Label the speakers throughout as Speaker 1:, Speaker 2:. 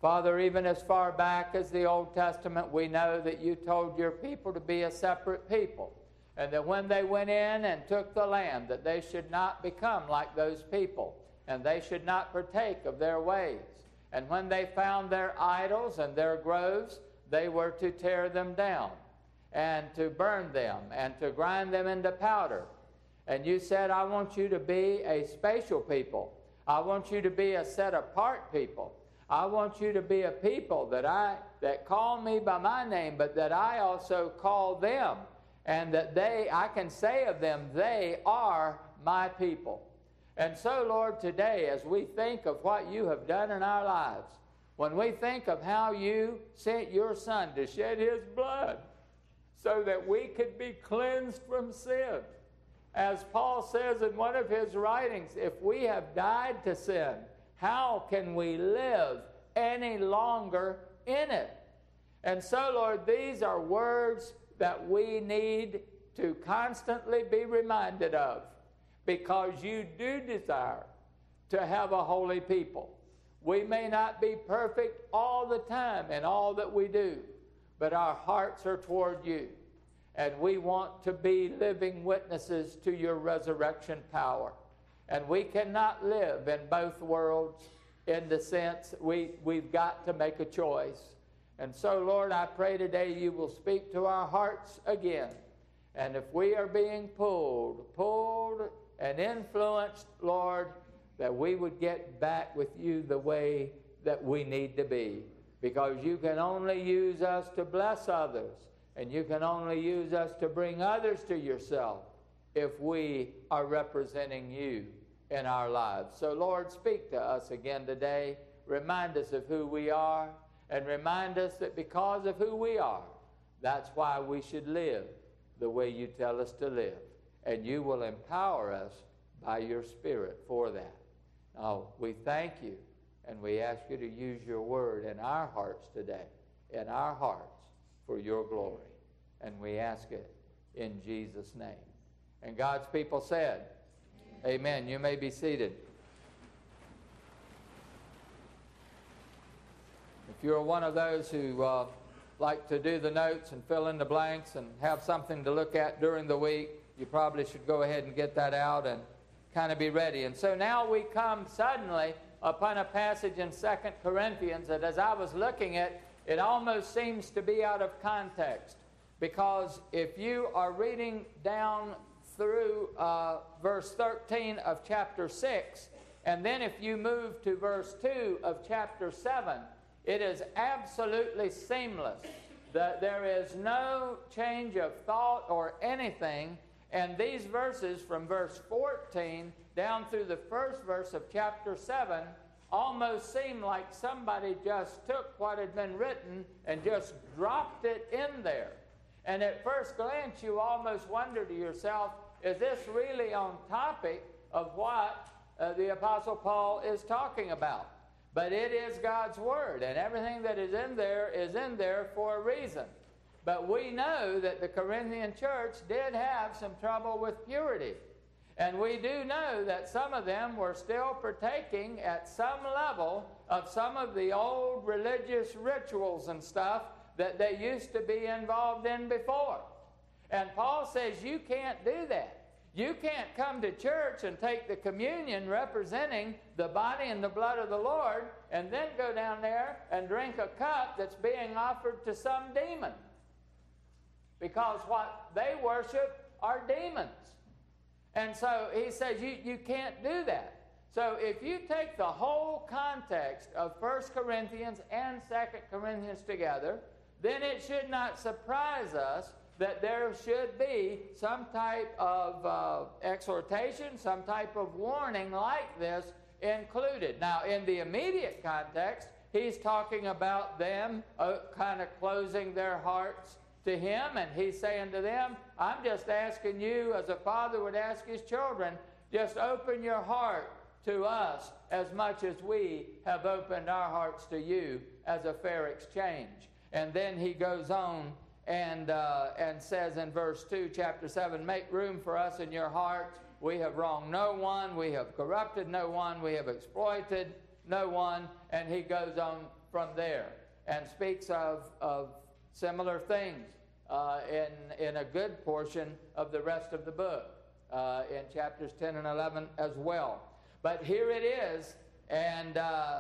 Speaker 1: Father, even as far back as the Old Testament, we know that you told your people to be a separate people, and that when they went in and took the land, that they should not become like those people, and they should not partake of their ways. And when they found their idols and their groves, they were to tear them down, and to burn them, and to grind them into powder. And you said, I want you to be a spatial people. I want you to be a set-apart people. I want you to be a people that call me by my name, but that I also call them, and that I can say of them, they are my people. And so, Lord, today, as we think of what you have done in our lives, when we think of how you sent your Son to shed his blood so that we could be cleansed from sin, as Paul says in one of his writings, if we have died to sin, how can we live any longer in it? And so, Lord, these are words that we need to constantly be reminded of, because you do desire to have a holy people. We may not be perfect all the time in all that we do, but our hearts are toward you. And we want to be living witnesses to your resurrection power. And we cannot live in both worlds in the sense we've got to make a choice. And so, Lord, I pray today you will speak to our hearts again. And if we are being pulled and influenced, Lord, that we would get back with you the way that we need to be. Because you can only use us to bless others, and you can only use us to bring others to yourself if we are representing you in our lives. So, Lord, speak to us again today. Remind us of who we are, and remind us that because of who we are, that's why we should live the way you tell us to live. And you will empower us by your Spirit for that. Now, we thank you, and we ask you to use your word in our hearts today, in our hearts, for your glory. And we ask it in Jesus' name. And God's people said, Amen. You may be seated. If you're one of those who like to do the notes and fill in the blanks and have something to look at during the week, you probably should go ahead and get that out and kind of be ready. And so now we come suddenly upon a passage in 2 Corinthians that, as I was looking at, it almost seems to be out of context. Because if you are reading down through verse 13 of chapter 6, and then if you move to verse 2 of chapter 7, it is absolutely seamless. There is no change of thought or anything. And these verses from verse 14 down through the first verse of chapter 7 almost seem like somebody just took what had been written and just dropped it in there. And at first glance, you almost wonder to yourself, is this really on topic of what the Apostle Paul is talking about? But it is God's Word, and everything that is in there for a reason. But we know that the Corinthian church did have some trouble with purity. And we do know that some of them were still partaking at some level of some of the old religious rituals and stuff that they used to be involved in before. And Paul says you can't do that. You can't come to church and take the communion representing the body and the blood of the Lord and then go down there and drink a cup that's being offered to some demon. Because what they worship are demons. And so he says you can't do that. So if you take the whole context of 1 Corinthians and 2 Corinthians together, then it should not surprise us that there should be some type of exhortation, some type of warning like this included. Now, in the immediate context, he's talking about them kind of closing their hearts to him, and he's saying to them, I'm just asking you, as a father would ask his children, just open your heart to us as much as we have opened our hearts to you as a fair exchange. And then he goes on and says in verse 2, chapter 7, make room for us in your hearts. We have wronged no one. We have corrupted no one. We have exploited no one. And he goes on from there and speaks of similar things in a good portion of the rest of the book, in chapters 10 and 11 as well. But here it is, and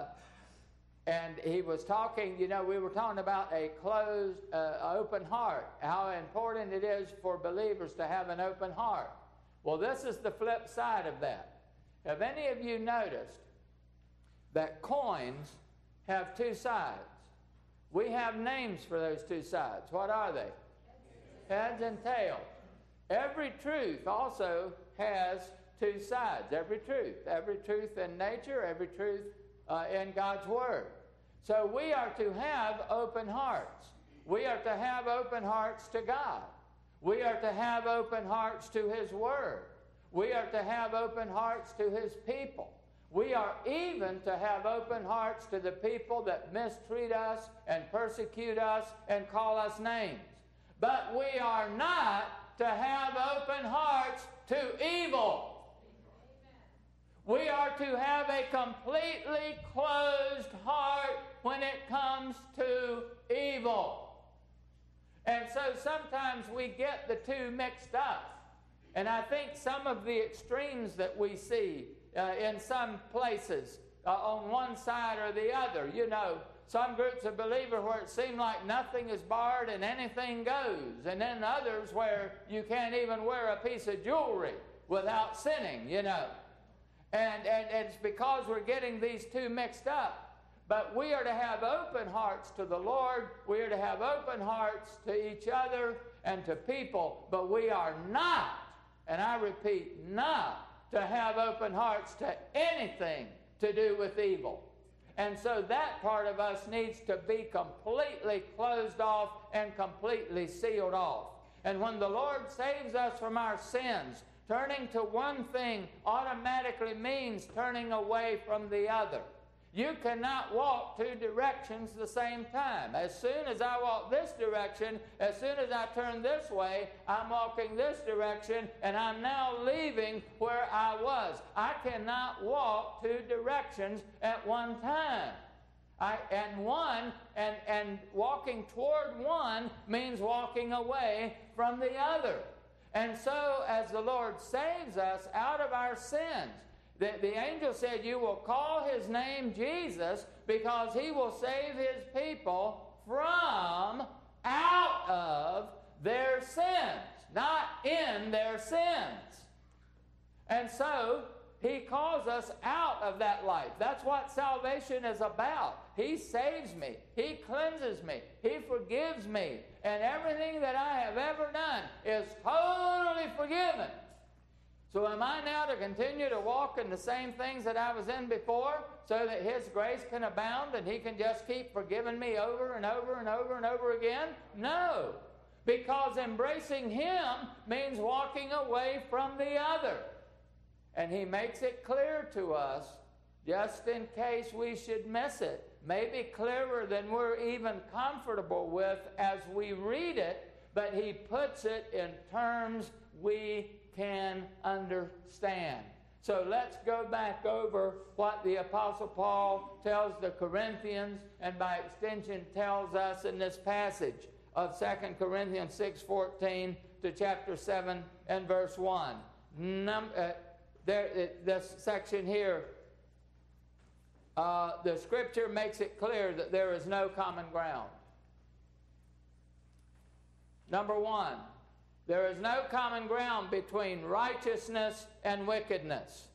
Speaker 1: he was talking, we were talking about a closed, open heart, how important it is for believers to have an open heart. Well, this is the flip side of that. Have any of you noticed that coins have two sides? We have names for those two sides. What are they? Heads and tails. Every truth also has two sides. Every truth in nature, every truth in God's Word. So we are to have open hearts. We are to have open hearts to God. We are to have open hearts to His Word. We are to have open hearts to His people. We are even to have open hearts to the people that mistreat us and persecute us and call us names. But we are not to have open hearts to evil. We are to have a completely closed heart when it comes to evil. And so sometimes we get the two mixed up. And I think some of the extremes that we see in some places on one side or the other, some groups of believers where it seems like nothing is barred and anything goes. And then others where you can't even wear a piece of jewelry without sinning, And it's because we're getting these two mixed up. But we are to have open hearts to the Lord. We are to have open hearts to each other and to people. But we are not, and I repeat, not to have open hearts to anything to do with evil. And so that part of us needs to be completely closed off and completely sealed off. And when the Lord saves us from our sins, turning to one thing automatically means turning away from the other. You cannot walk two directions at the same time. As soon as I walk this direction, as soon as I turn this way, I'm walking this direction, and I'm now leaving where I was. I cannot walk two directions at one time. And walking toward one means walking away from the other. And so as the Lord saves us out of our sins, the angel said, you will call His name Jesus because He will save His people from out of their sins, not in their sins. And so He calls us out of that life. That's what salvation is about. He saves me. He cleanses me. He forgives me. And everything that I have ever done is totally forgiven. So am I now to continue to walk in the same things that I was in before so that His grace can abound and He can just keep forgiving me over and over and over and over again? No. Because embracing Him means walking away from the other. And He makes it clear to us, just in case we should miss it, maybe clearer than we're even comfortable with as we read it, but He puts it in terms we can understand. So let's go back over what the Apostle Paul tells the Corinthians and by extension tells us in this passage of 2 Corinthians 6:14 to chapter 7 and verse 1. This section here, the Scripture makes it clear that there is no common ground. Number one, there is no common ground between righteousness and wickedness.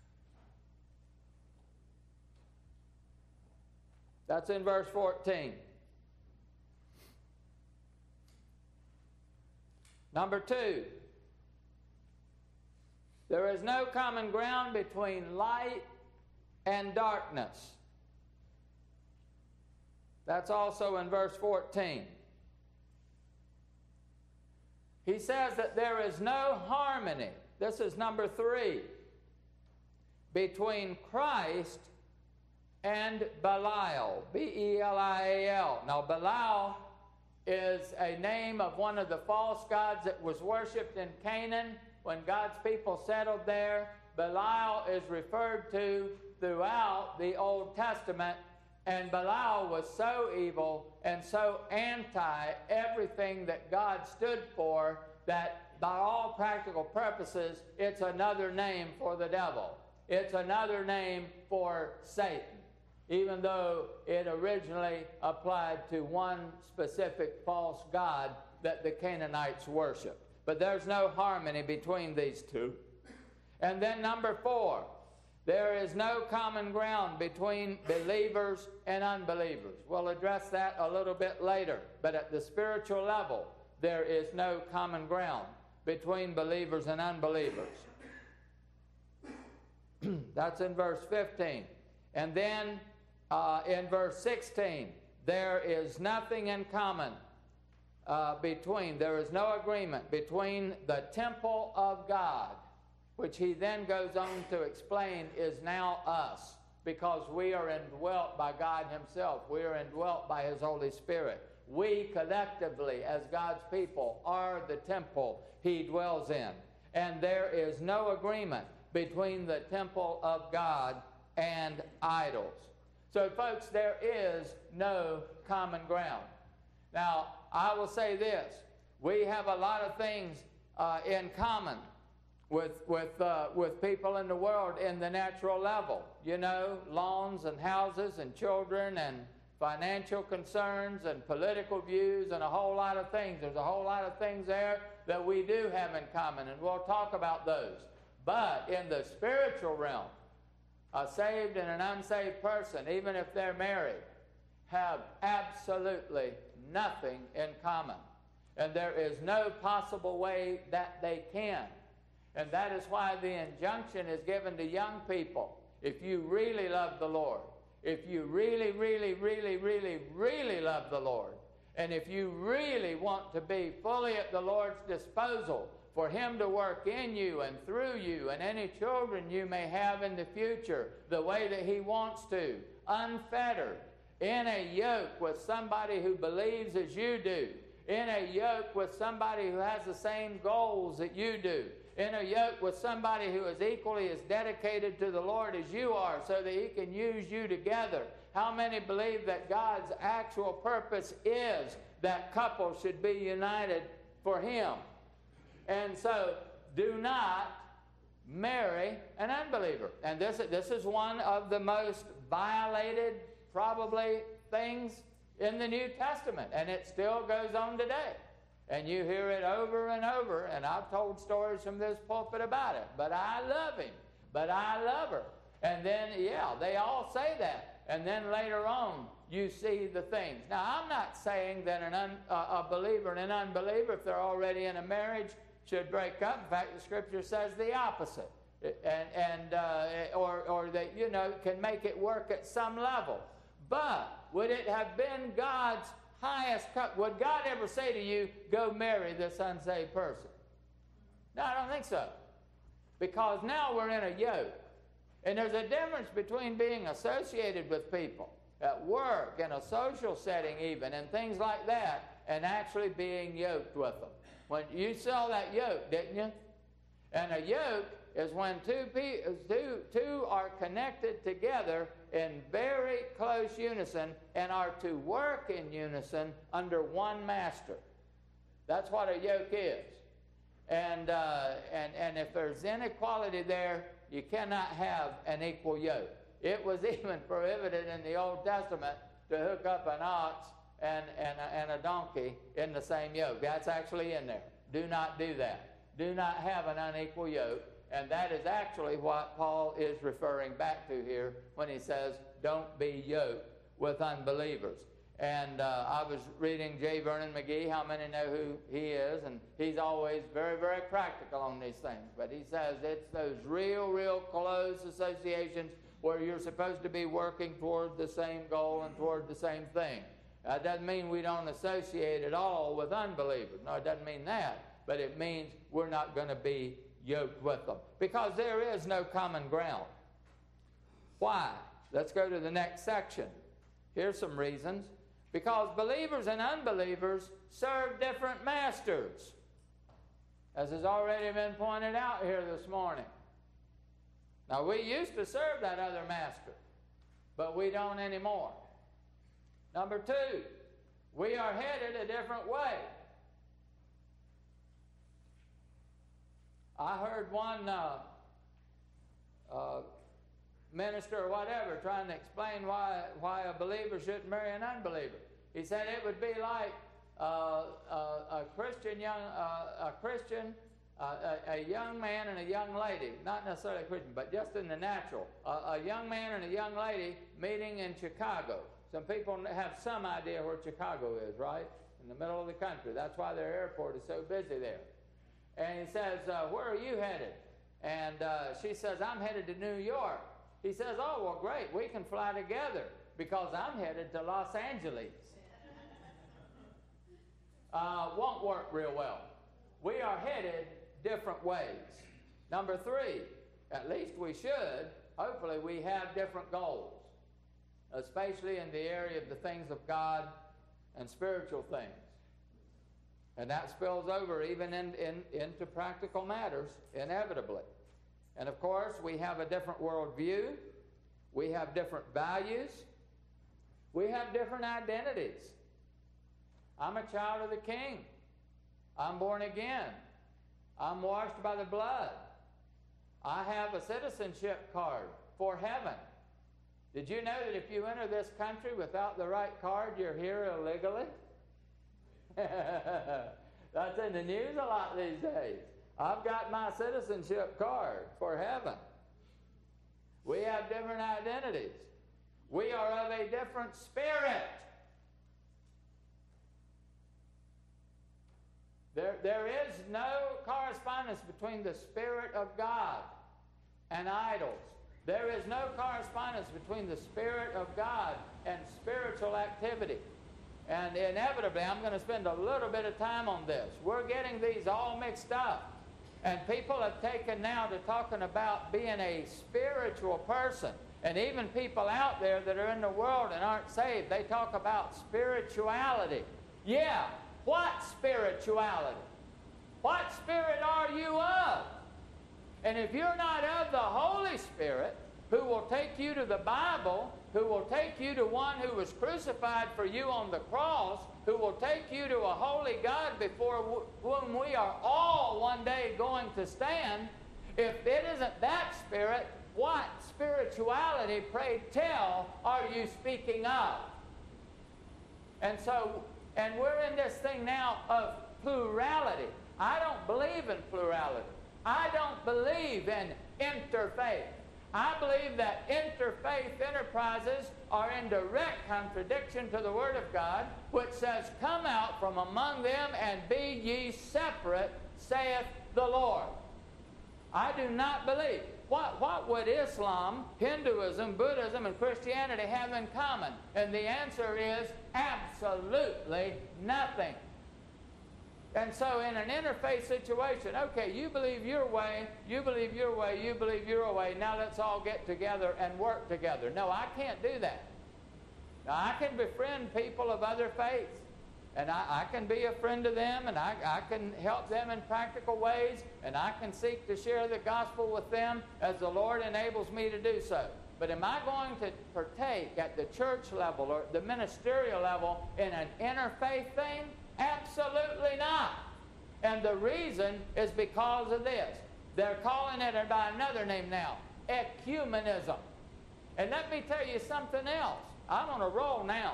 Speaker 1: That's in verse 14. Number two, there is no common ground between light and darkness. That's also in verse 14. He says that there is no harmony. This is number 3. Between Christ and Belial. B-E-L-I-A-L. Now, Belial is a name of one of the false gods that was worshipped in Canaan when God's people settled there. Belial is referred to throughout the Old Testament And Belial was so evil and so anti everything that God stood for that by all practical purposes, it's another name for the devil. It's another name for Satan, even though it originally applied to one specific false god that the Canaanites worshiped. But there's no harmony between these two. And then number 4, there is no common ground between believers and unbelievers. We'll address that a little bit later. But at the spiritual level, there is no common ground between believers and unbelievers. That's in verse 15. And then in verse 16, there is nothing in common there is no agreement between the temple of God, which he then goes on to explain is now us, because we are indwelt by God himself. We are indwelt by his Holy Spirit. We collectively, as God's people, are the temple he dwells in. And there is no agreement between the temple of God and idols. So, folks, there is no common ground. Now, I will say this. We have a lot of things in common with people in the world in the natural level. You know, lawns and houses and children and financial concerns and political views and a whole lot of things. There's a whole lot of things there that we do have in common, and we'll talk about those. But in the spiritual realm, a saved and an unsaved person, even if they're married, have absolutely nothing in common. And there is no possible way that they can. And that is why the injunction is given to young people. If you really love the Lord, if you really, really, really, really, really love the Lord, and if you really want to be fully at the Lord's disposal for him to work in you and through you and any children you may have in the future the way that he wants to, unfettered, in a yoke with somebody who believes as you do, in a yoke with somebody who has the same goals that you do, in a yoke with somebody who is equally as dedicated to the Lord as you are, so that he can use you together. How many believe that God's actual purpose is that couples should be united for him? And so do not marry an unbeliever. And this is one of the most violated, probably, things in the New Testament. And it still goes on today. And you hear it over and over. And I've told stories from this pulpit about it. But I love him. But I love her. And then, yeah, they all say that. And then later on, you see the things. Now, I'm not saying that a believer and an unbeliever, if they're already in a marriage, should break up. In fact, the Scripture says the opposite. Or that, you know, can make it work at some level. But would it have been God's highest would God ever say to you, go marry this unsaved person? No, I don't think so. Because now we're in a yoke. And there's a difference between being associated with people at work, in a social setting even, and things like that, and actually being yoked with them. When you saw that yoke, didn't you? And a yoke is when two are connected together in very close unison and are to work in unison under one master. That's what a yoke is. And if there's inequality there, you cannot have an equal yoke. It was even prohibited in the Old Testament to hook up an ox and a donkey in the same yoke. That's actually in there. Do not do that. Do not have an unequal yoke. And that is actually what Paul is referring back to here when he says, don't be yoked with unbelievers. And I was reading J. Vernon McGee. How many know who he is? And he's always very, very practical on these things. But he says it's those real, real close associations where you're supposed to be working toward the same goal and toward the same thing. That doesn't mean we don't associate at all with unbelievers. No, it doesn't mean that. But it means we're not going to be yoked with them. Because there is no common ground. Why? Let's go to the next section. Here's some reasons. Because believers and unbelievers serve different masters, as has already been pointed out here this morning. Now, we used to serve that other master, but we don't anymore. Number two, we are headed a different way. I heard one minister or whatever trying to explain why a believer shouldn't marry an unbeliever. He said it would be like a young man and a young lady, not necessarily a Christian, but just in the natural. A young man and a young lady meeting in Chicago. Some people have some idea where Chicago is, right? In the middle of the country. That's why their airport is so busy there. And he says, where are you headed? And she says, I'm headed to New York. He says, oh, well, great. We can fly together because I'm headed to Los Angeles. Won't work real well. We are headed different ways. Number three, at least we should, hopefully we have different goals, especially in the area of the things of God and spiritual things. And that spills over even into practical matters, inevitably. And of course, we have a different worldview. We have different values. We have different identities. I'm a child of the King. I'm born again. I'm washed by the blood. I have a citizenship card for heaven. Did you know that if you enter this country without the right card, you're here illegally? That's in the news a lot these days. I've got my citizenship card for heaven. We have different identities. We are of a different spirit. There is no correspondence between the Spirit of God and idols. There is no correspondence between the Spirit of God and spiritual activity. And inevitably, I'm going to spend a little bit of time on this. We're getting these all mixed up. And people have taken now to talking about being a spiritual person. And even people out there that are in the world and aren't saved, they talk about spirituality. Yeah, what spirituality? What spirit are you of? And if you're not of the Holy Spirit, who will take you to the Bible, who will take you to one who was crucified for you on the cross, who will take you to a holy God before whom we are all one day going to stand, if it isn't that spirit, what spirituality, pray tell, are you speaking of? And we're in this thing now of plurality. I don't believe in plurality. I don't believe in interfaith. I believe that interfaith enterprises are in direct contradiction to the Word of God, which says, come out from among them and be ye separate, saith the Lord. I do not believe. What would Islam, Hinduism, Buddhism, and Christianity have in common? And the answer is absolutely nothing. And so in an interfaith situation, okay, you believe your way, you believe your way, you believe your way, now let's all get together and work together. No, I can't do that. Now, I can befriend people of other faiths, and I can be a friend to them, and I can help them in practical ways, and I can seek to share the gospel with them as the Lord enables me to do so. But am I going to partake at the church level or the ministerial level in an interfaith thing? Absolutely not. And the reason is because of this. They're calling it by another name now, ecumenism. And let me tell you something else. I'm on a roll now.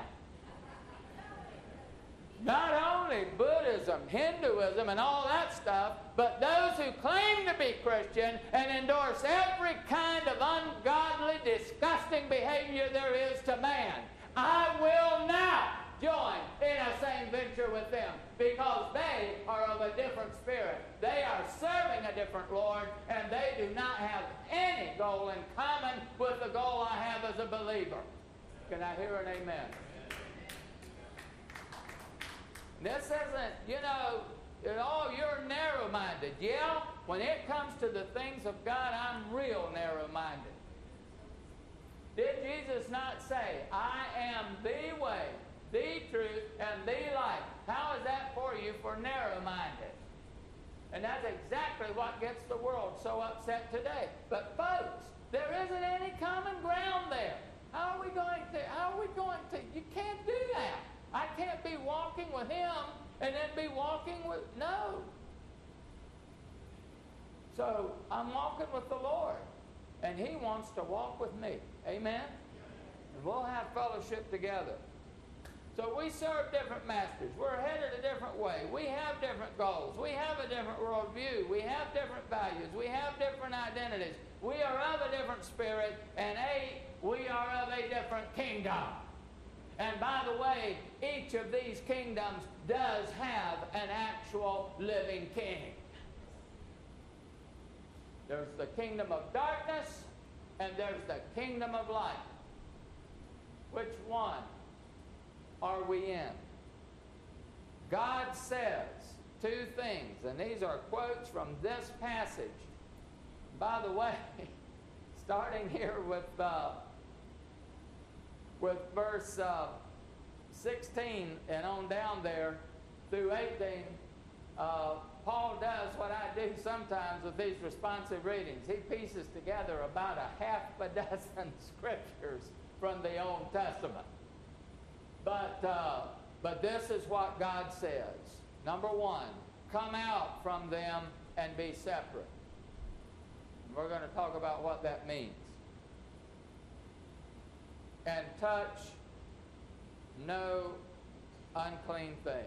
Speaker 1: Not only Buddhism, Hinduism, and all that stuff, but those who claim to be Christian and endorse every kind of ungodly, disgusting behavior there is to man. I will not join in a same venture with them because they are of a different spirit. They are serving a different Lord, and they do not have any goal in common with the goal I have as a believer. Can I hear an amen? This isn't, you're narrow-minded. Yeah, when it comes to the things of God, I'm real narrow-minded. Did Jesus not say, I am the way, the truth, and the life? How is that for you for narrow-minded? And that's exactly what gets the world so upset today. But folks, there isn't any common ground there. How are we going to, you can't do that. I can't be walking with him and then be walking with, no. So I'm walking with the Lord, and he wants to walk with me. Amen? And we'll have fellowship together. So we serve different masters. We're headed a different way. We have different goals. We have a different worldview. We have different values. We have different identities. We are of a different spirit, and we are of a different kingdom. And by the way, each of these kingdoms does have an actual living king. There's the kingdom of darkness, and there's the kingdom of light. Which one are we in? God says two things, and these are quotes from this passage. By the way, starting here with verse 16 and on down there through 18, Paul does what I do sometimes with these responsive readings. He pieces together about a half a dozen scriptures from the Old Testament. But this is what God says. Number one, come out from them and be separate. We're going to talk about what that means. And touch no unclean thing.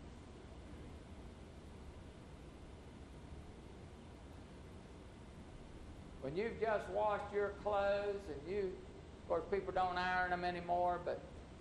Speaker 1: When you've just washed your clothes, and of course people don't iron them anymore, but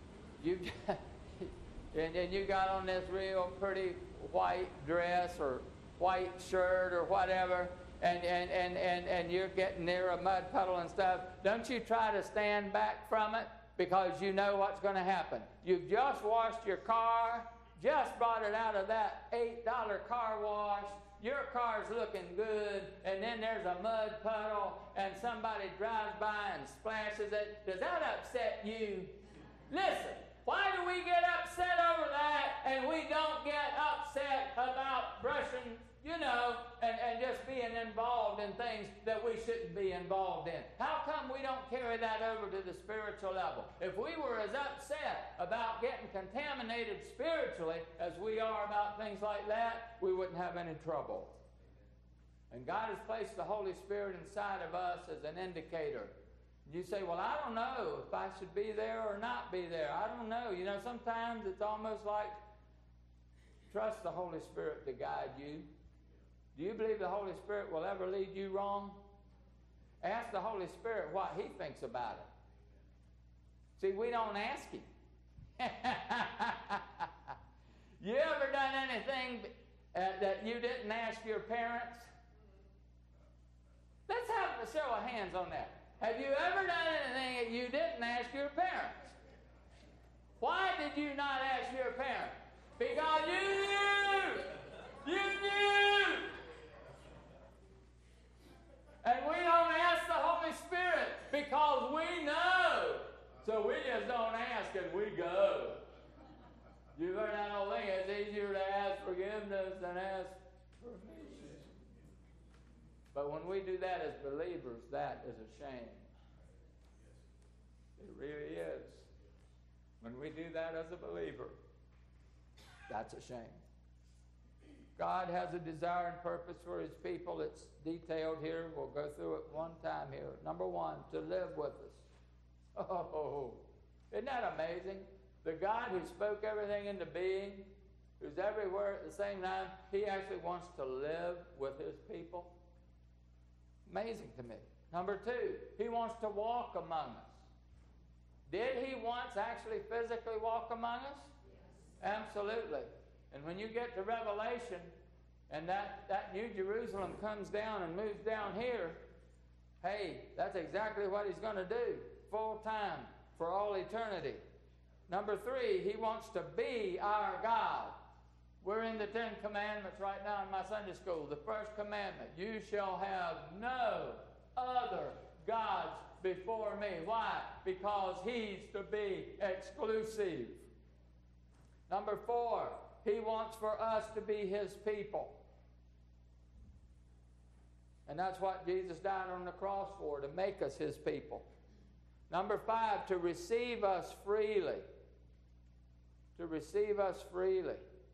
Speaker 1: and you got on this real pretty white dress or white shirt or whatever, and you're getting near a mud puddle and stuff, don't you try to stand back from it, because you know what's going to happen. You've just washed your car, just brought it out of that $8 car wash, your car's looking good, and then there's a mud puddle, and somebody drives by and splashes it. Does that upset you? Listen, why do we get upset over that, and we don't get upset about brushing, and just being involved in things that we shouldn't be involved in? How come we don't carry that over to the spiritual level? If we were as upset about getting contaminated spiritually as we are about things like that, we wouldn't have any trouble. And God has placed the Holy Spirit inside of us as an indicator. You say, well, I don't know if I should be there or not be there. I don't know. Sometimes it's almost like trust the Holy Spirit to guide you. Do you believe the Holy Spirit will ever lead you wrong? Ask the Holy Spirit what he thinks about it. See, we don't ask him. You ever done anything that you didn't ask your parents? Let's have a show of hands on that. Have you ever done anything that you didn't ask your parents? Why did you not ask your parents? Because you knew! You knew! And we don't ask the Holy Spirit because we know. So we just don't ask and we go. You've heard that old thing, it's easier to ask forgiveness than ask permission. But when we do that as believers, that is a shame. It really is. When we do that as a believer, that's a shame. God has a desire and purpose for his people. It's detailed here. We'll go through it one time here. Number one, to live with us. Oh, isn't that amazing? The God who spoke everything into being, who's everywhere at the same time, he actually wants to live with his people. Amazing to me. Number two, he wants to walk among us. Did he once actually physically walk among us? Yes. Absolutely. And when you get to Revelation, and that New Jerusalem comes down and moves down here, hey, that's exactly what he's going to do, full time, for all eternity. Number three, he wants to be our God. We're in the Ten Commandments right now in my Sunday school. The first commandment, you shall have no other gods before me. Why? Because he's to be exclusive. Number four, he wants for us to be his people. And that's what Jesus died on the cross for, to make us his people. Number 5, to receive us freely. To receive us freely.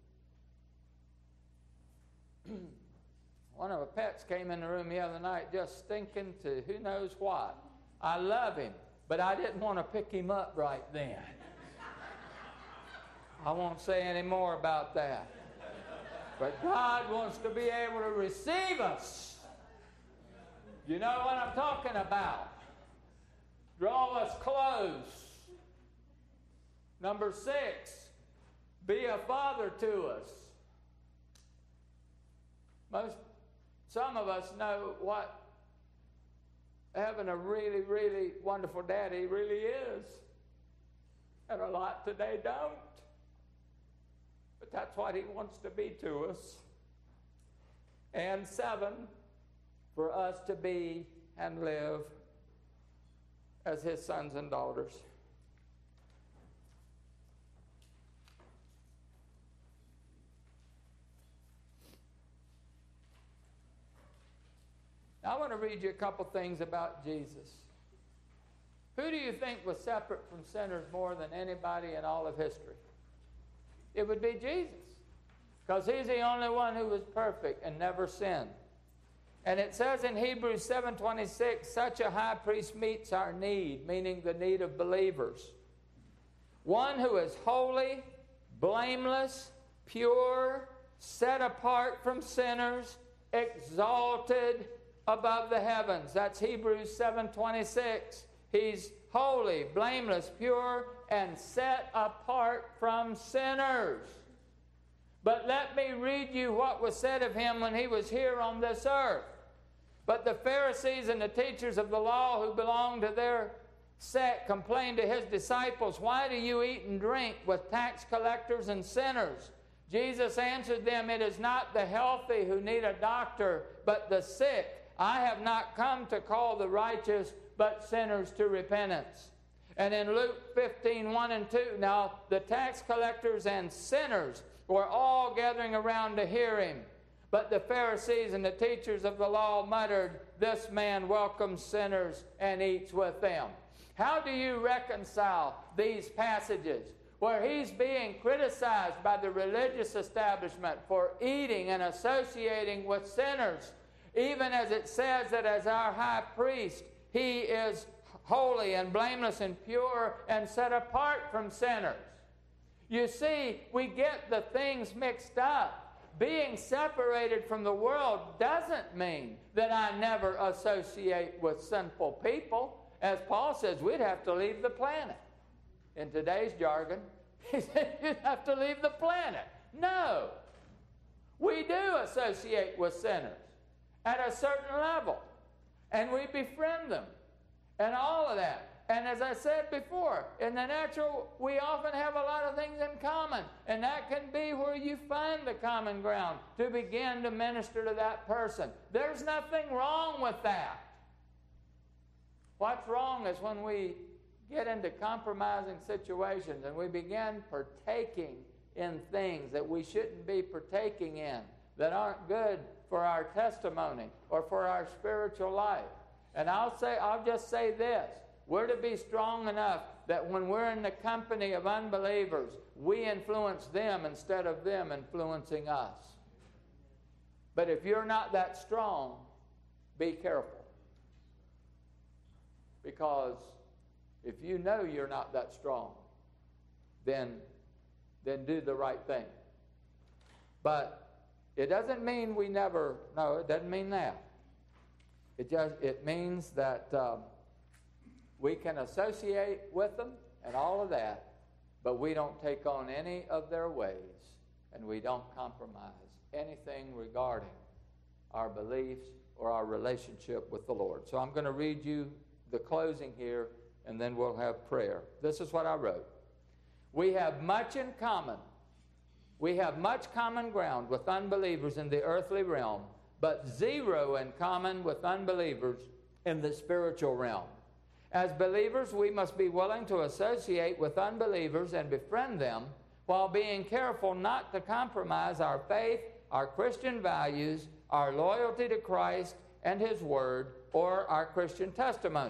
Speaker 1: One of the pets came in the room the other night just stinking to who knows what. I love him, but I didn't want to pick him up right then. I won't say any more about that. But God wants to be able to receive us. You know what I'm talking about. Draw us close. Number 6, be a father to us. Some of us know what having a really, really wonderful daddy really is. And a lot today don't. But that's what he wants to be to us. And 7, for us to be and live as his sons and daughters. I want to read you a couple things about Jesus. Who do you think was separate from sinners more than anybody in all of history? It would be Jesus, because he's the only one who was perfect and never sinned. And it says in Hebrews 7:26, such a high priest meets our need, meaning the need of believers. One who is holy, blameless, pure, set apart from sinners, exalted above the heavens. That's Hebrews 7:26. He's holy, blameless, pure, and set apart from sinners. But let me read you what was said of him when he was here on this earth. But the Pharisees and the teachers of the law who belonged to their sect complained to his disciples, why do you eat and drink with tax collectors and sinners? Jesus answered them, it is not the healthy who need a doctor, but the sick. I have not come to call the righteous, but sinners to repentance. And in Luke 15:1 and 2, now the tax collectors and sinners were all gathering around to hear him. But the Pharisees and the teachers of the law muttered, this man welcomes sinners and eats with them. How do you reconcile these passages where he's being criticized by the religious establishment for eating and associating with sinners, even as it says that as our high priest, he is holy and blameless and pure and set apart from sinners? You see, we get the things mixed up. Being separated from the world doesn't mean that I never associate with sinful people. As Paul says, we'd have to leave the planet. In today's jargon, he said you'd have to leave the planet. No. We do associate with sinners at a certain level, and we befriend them, and all of that. And as I said before, in the natural, we often have a lot of things in common, and that can be where you find the common ground to begin to minister to that person. There's nothing wrong with that. What's wrong is when we get into compromising situations and we begin partaking in things that we shouldn't be partaking in, that aren't good for our testimony or for our spiritual life. And I'll just say this. We're to be strong enough that when we're in the company of unbelievers, we influence them instead of them influencing us. But if you're not that strong, be careful. Because if you know you're not that strong, then do the right thing. But it doesn't mean we never, no, it doesn't mean that. It means that we can associate with them and all of that, but we don't take on any of their ways, and we don't compromise anything regarding our beliefs or our relationship with the Lord. So I'm going to read you the closing here, and then we'll have prayer. This is what I wrote. We have much in common. We have much common ground with unbelievers in the earthly realm, but zero in common with unbelievers in the spiritual realm. As believers, we must be willing to associate with unbelievers and befriend them while being careful not to compromise our faith, our Christian values, our loyalty to Christ and His Word, or our Christian testimony.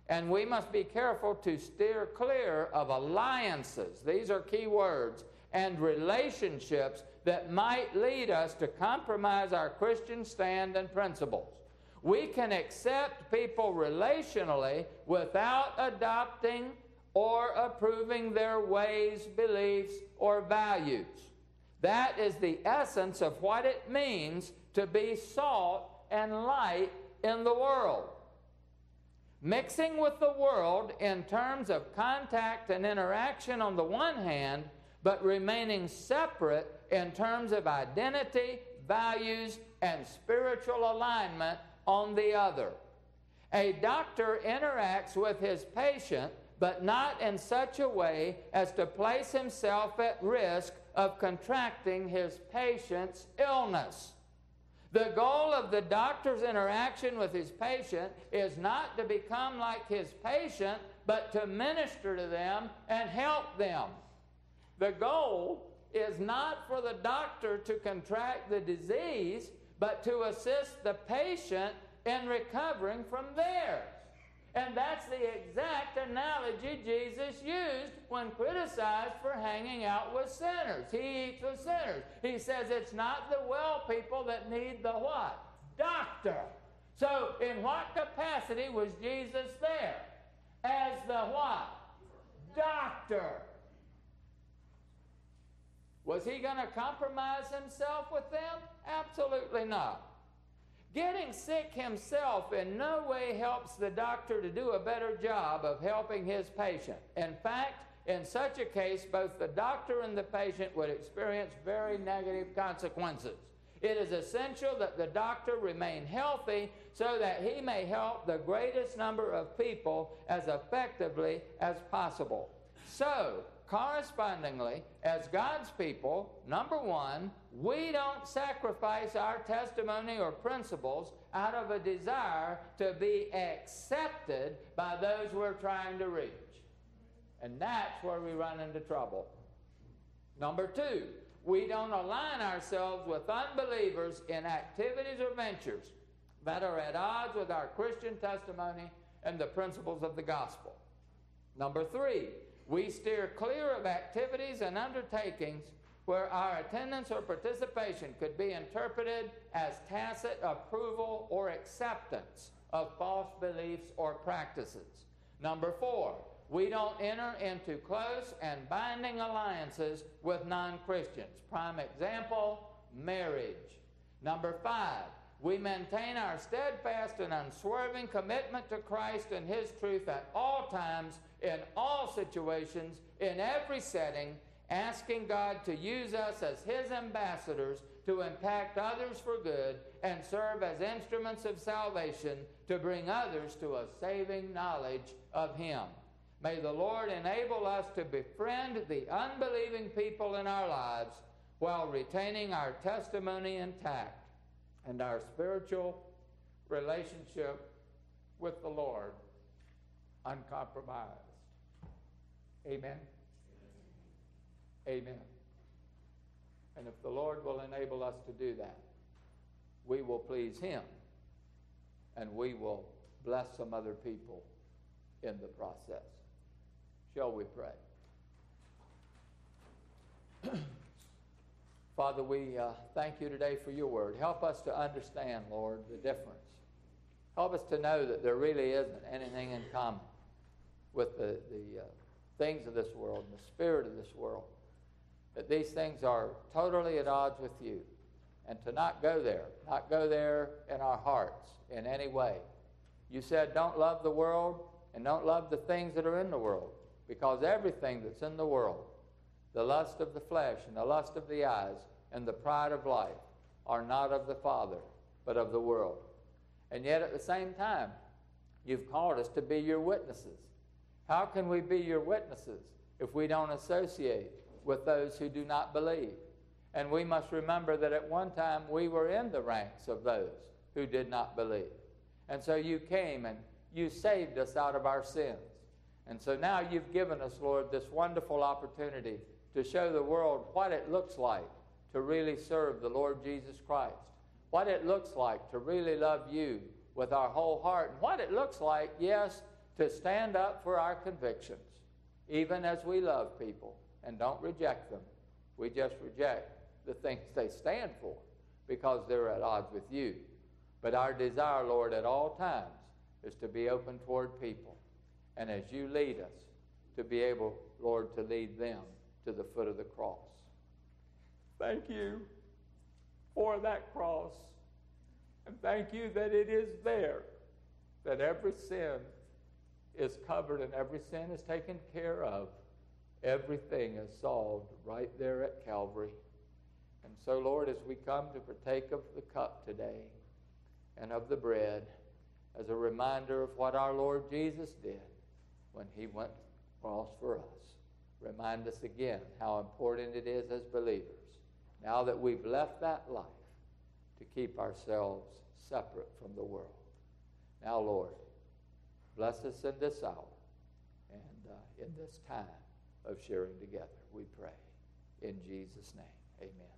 Speaker 1: And we must be careful to steer clear of alliances. These are key words. And relationships that might lead us to compromise our Christian stand and principles. We can accept people relationally without adopting or approving their ways, beliefs, or values. That is the essence of what it means to be salt and light in the world. Mixing with the world in terms of contact and interaction on the one hand, but remaining separate in terms of identity, values, and spiritual alignment on the other. A doctor interacts with his patient, but not in such a way as to place himself at risk of contracting his patient's illness. The goal of the doctor's interaction with his patient is not to become like his patient, but to minister to them and help them. The goal is not for the doctor to contract the disease, but to assist the patient in recovering from theirs. And that's the exact analogy Jesus used when criticized for hanging out with sinners. He eats with sinners. He says it's not the well people that need the what? Doctor. So in what capacity was Jesus there? As the what? Doctor. Was he going to compromise himself with them? Absolutely not. Getting sick himself in no way helps the doctor to do a better job of helping his patient. In fact, in such a case, both the doctor and the patient would experience very negative consequences. It is essential that the doctor remain healthy so that he may help the greatest number of people as effectively as possible. So, correspondingly, as God's people, number one, we don't sacrifice our testimony or principles out of a desire to be accepted by those we're trying to reach. And that's where we run into trouble. Number two, we don't align ourselves with unbelievers in activities or ventures that are at odds with our Christian testimony and the principles of the gospel. Number three, we steer clear of activities and undertakings where our attendance or participation could be interpreted as tacit approval or acceptance of false beliefs or practices. Number four, we don't enter into close and binding alliances with non-Christians. Prime example, marriage. Number five, we maintain our steadfast and unswerving commitment to Christ and His truth at all times, in all situations, in every setting, asking God to use us as His ambassadors to impact others for good and serve as instruments of salvation to bring others to a saving knowledge of Him. May the Lord enable us to befriend the unbelieving people in our lives while retaining our testimony intact and our spiritual relationship with the Lord uncompromised. Amen. Amen. And if the Lord will enable us to do that, we will please Him and we will bless some other people in the process. Shall we pray? Father, we thank you today for your word. Help us to understand, Lord, the difference. Help us to know that there really isn't anything in common with the things of this world and the spirit of this world. That these things are totally at odds with you. And to not go there in our hearts in any way. You said don't love the world and don't love the things that are in the world, because everything that's in the world, the lust of the flesh and the lust of the eyes and the pride of life, are not of the Father, but of the world. And yet at the same time, you've called us to be your witnesses. How can we be your witnesses if we don't associate with those who do not believe? And we must remember that at one time we were in the ranks of those who did not believe. And so you came and you saved us out of our sins. And so now you've given us, Lord, this wonderful opportunity to show the world what it looks like to really serve the Lord Jesus Christ, what it looks like to really love you with our whole heart, and what it looks like, yes, to stand up for our convictions, even as we love people and don't reject them. We just reject the things they stand for because they're at odds with you. But our desire, Lord, at all times is to be open toward people. And as you lead us, to be able, Lord, to lead them to the foot of the cross. Thank you for that cross. And thank you that it is there, that every sin is covered and every sin is taken care of. Everything is solved right there at Calvary. And so, Lord, as we come to partake of the cup today and of the bread, as a reminder of what our Lord Jesus did when he went to the cross for us, remind us again how important it is as believers, now that we've left that life, to keep ourselves separate from the world. Now, Lord, bless us in this hour and in this time of sharing together, we pray. In Jesus' name, amen.